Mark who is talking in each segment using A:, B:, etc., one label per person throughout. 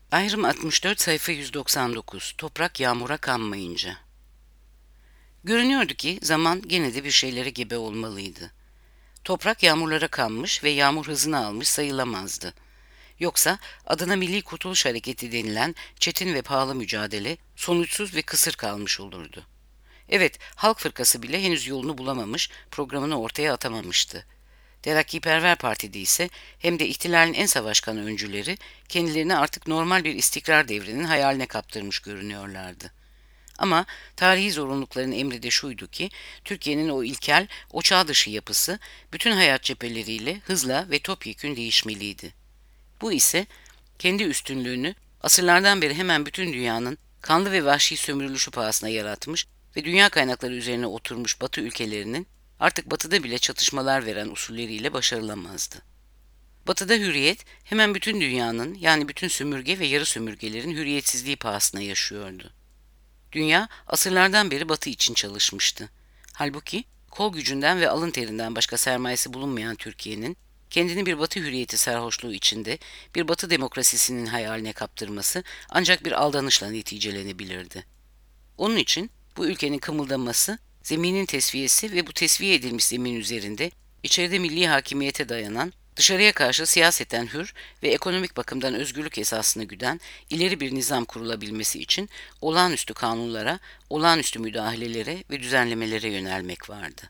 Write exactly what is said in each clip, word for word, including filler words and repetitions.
A: Ayrım altmış dört sayfa yüz doksan dokuz. Toprak yağmura kanmayınca. Görünüyordu ki zaman gene de bir şeylere gebe olmalıydı. Toprak yağmurlara kanmış ve yağmur hızını almış sayılamazdı. Yoksa adına Milli Kurtuluş Hareketi denilen çetin ve pahalı mücadele sonuçsuz ve kısır kalmış olurdu. Evet, Halk Fırkası bile henüz yolunu bulamamış, programını ortaya atamamıştı. Terakkiperver Parti'de ise hem de ihtilalin en savaşkan öncüleri kendilerini artık normal bir istikrar devrinin hayaline kaptırmış görünüyorlardı. Ama tarihi zorunlulukların emri de şuydu ki, Türkiye'nin o ilkel, o çağ dışı yapısı bütün hayat cepheleriyle hızla ve topyekün değişmeliydi. Bu ise kendi üstünlüğünü asırlardan beri hemen bütün dünyanın kanlı ve vahşi sömürülüşü pahasına yaratmış ve dünya kaynakları üzerine oturmuş Batı ülkelerinin artık Batı'da bile çatışmalar veren usulleriyle başarılamazdı. Batı'da hürriyet hemen bütün dünyanın, yani bütün sömürge ve yarı sömürgelerin hürriyetsizliği pahasına yaşıyordu. Dünya asırlardan beri Batı için çalışmıştı. Halbuki kol gücünden ve alın terinden başka sermayesi bulunmayan Türkiye'nin kendini bir Batı hürriyeti sarhoşluğu içinde bir Batı demokrasisinin hayaline kaptırması ancak bir aldanışla neticelenebilirdi. Onun için bu ülkenin kımıldaması, zeminin tesviyesi ve bu tesviye edilmiş zemin üzerinde içeride milli hakimiyete dayanan, dışarıya karşı siyaseten hür ve ekonomik bakımdan özgürlük esasını güden ileri bir nizam kurulabilmesi için olağanüstü kanunlara, olağanüstü müdahalelere ve düzenlemelere yönelmek vardı.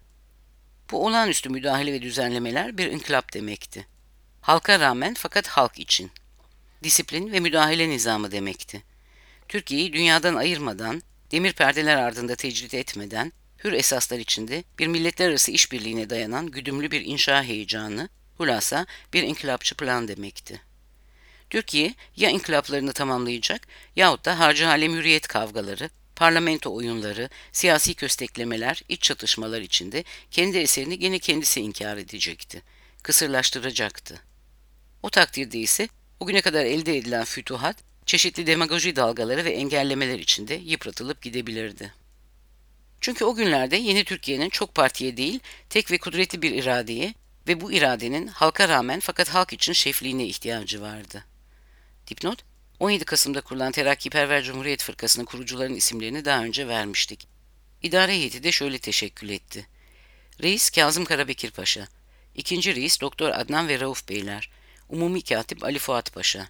A: Bu olağanüstü müdahale ve düzenlemeler bir inkılap demekti. Halka rağmen fakat halk için. Disiplin ve müdahale nizamı demekti. Türkiye'yi dünyadan ayırmadan, demir perdeler ardında tecrit etmeden, hür esaslar içinde bir milletler arası işbirliğine dayanan güdümlü bir inşa heyecanı, hulasa bir inkılapçı plan demekti. Türkiye ya inkılaplarını tamamlayacak yahut da harcı alem hürriyet kavgaları, parlamento oyunları, siyasi kösteklemeler, iç çatışmalar içinde kendi eserini gene kendisi inkar edecekti, kısırlaştıracaktı. O takdirde ise o güne kadar elde edilen fütuhat, çeşitli demagoji dalgaları ve engellemeler içinde yıpratılıp gidebilirdi. Çünkü o günlerde yeni Türkiye'nin çok partiye değil, tek ve kudretli bir iradeye ve bu iradenin halka rağmen fakat halk için şefliğine ihtiyacı vardı. Dipnot: on yedi Kasım'da kurulan Terakkiperver Cumhuriyet Fırkası'nın kurucularının isimlerini daha önce vermiştik. İdare heyeti de şöyle teşekkül etti. Reis Kazım Karabekir Paşa, İkinci Reis Doktor Adnan ve Rauf Beyler, Umumi Katip Ali Fuat Paşa,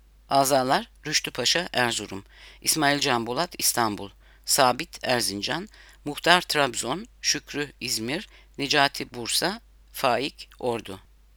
A: Azalar Rüştü Paşa Erzurum, İsmail Can Bolat İstanbul, Sabit Erzincan, Muhtar Trabzon, Şükrü İzmir, Necati Bursa, Faik Ordu.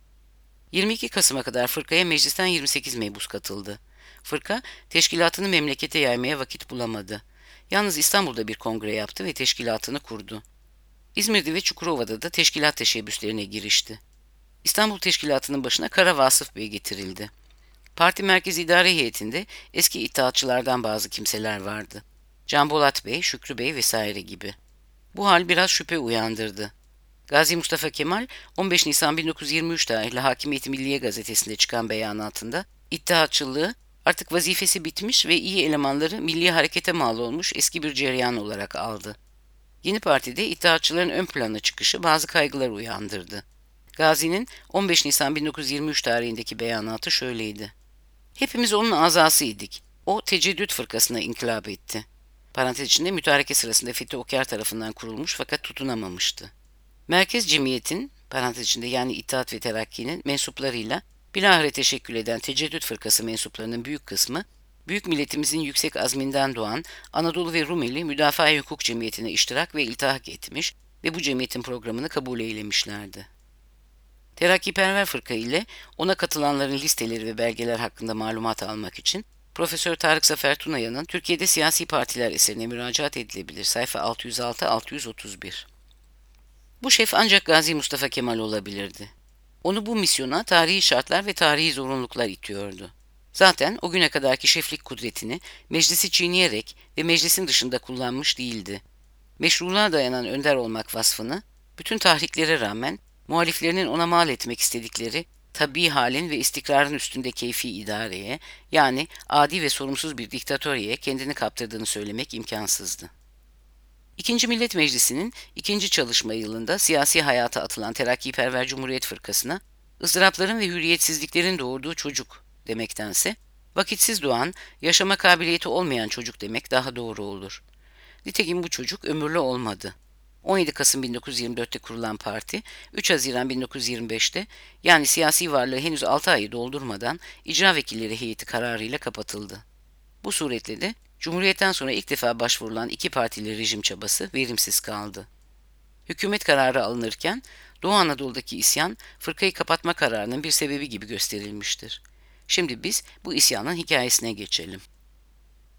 A: yirmi iki Kasım'a kadar fırkaya meclisten yirmi sekiz meybus katıldı. Fırka, teşkilatını memlekete yaymaya vakit bulamadı. Yalnız İstanbul'da bir kongre yaptı ve teşkilatını kurdu. İzmir'de ve Çukurova'da da teşkilat teşebbüslerine girişti. İstanbul Teşkilatı'nın başına Kara Vasıf Bey getirildi. Parti Merkez İdare Heyeti'nde eski İttihatçılardan bazı kimseler vardı. Can Bolat Bey, Şükrü Bey vesaire gibi. Bu hal biraz şüphe uyandırdı. Gazi Mustafa Kemal on beş Nisan bin dokuz yüz yirmi üç tarihli Hakimiyet Milliye gazetesinde çıkan beyanatında İttihatçılığı artık vazifesi bitmiş ve iyi elemanları milli harekete mal olmuş eski bir cereyan olarak aldı. Yeni partide İttihatçıların ön plana çıkışı bazı kaygılar uyandırdı. Gazi'nin on beş Nisan bin dokuz yüz yirmi üç tarihindeki beyanatı şöyleydi. Hepimiz onun azasıydık. O Teceddüt Fırkası'na inkılap etti. Parantez içinde mütareke sırasında Fethi Okyar tarafından kurulmuş fakat tutunamamıştı. Merkez Cemiyet'in, parantez içinde yani İttihat ve Terakki'nin mensuplarıyla bilahare teşekkül eden Teceddüt Fırkası mensuplarının büyük kısmı, büyük milletimizin yüksek azminden doğan Anadolu ve Rumeli Müdafaa-i Hukuk Cemiyeti'ne iştirak ve iltihak etmiş ve bu cemiyetin programını kabul eylemişlerdi. Terakkiperver Fırka ile ona katılanların listeleri ve belgeler hakkında malumat almak için Profesör Tarık Zafer Tunaya'nın Türkiye'de Siyasi Partiler eserine müracaat edilebilir. Sayfa altı yüz altı altı yüz otuz bir. Bu şef ancak Gazi Mustafa Kemal olabilirdi. Onu bu misyona tarihi şartlar ve tarihi zorunluluklar itiyordu. Zaten o güne kadarki şeflik kudretini meclisi çiğneyerek ve meclisin dışında kullanmış değildi. Meşruluğa dayanan önder olmak vasfını, bütün tahriklere rağmen muhaliflerinin ona mal etmek istedikleri tabii halin ve istikrarın üstünde keyfi idareye, yani adi ve sorumsuz bir diktatöryeye kendini kaptırdığını söylemek imkansızdı. İkinci Millet Meclisi'nin ikinci çalışma yılında siyasi hayata atılan Terakkiperver Cumhuriyet Fırkası'na ızdırapların ve hürriyetsizliklerin doğurduğu çocuk demektense Vakitsiz doğan, yaşama kabiliyeti olmayan çocuk demek daha doğru olur. Nitekim bu çocuk ömürlü olmadı. on yedi Kasım bin dokuz yüz yirmi dörtte kurulan parti, üç Haziran bin dokuz yüz yirmi beşte yani siyasi varlığı henüz altı ayı doldurmadan icra vekilleri heyeti kararıyla kapatıldı. Bu suretle de Cumhuriyet'ten sonra ilk defa başvurulan iki partili rejim çabası verimsiz kaldı. Hükümet kararı alınırken Doğu Anadolu'daki isyan fırkayı kapatma kararının bir sebebi gibi gösterilmiştir. Şimdi biz bu isyanın hikayesine geçelim.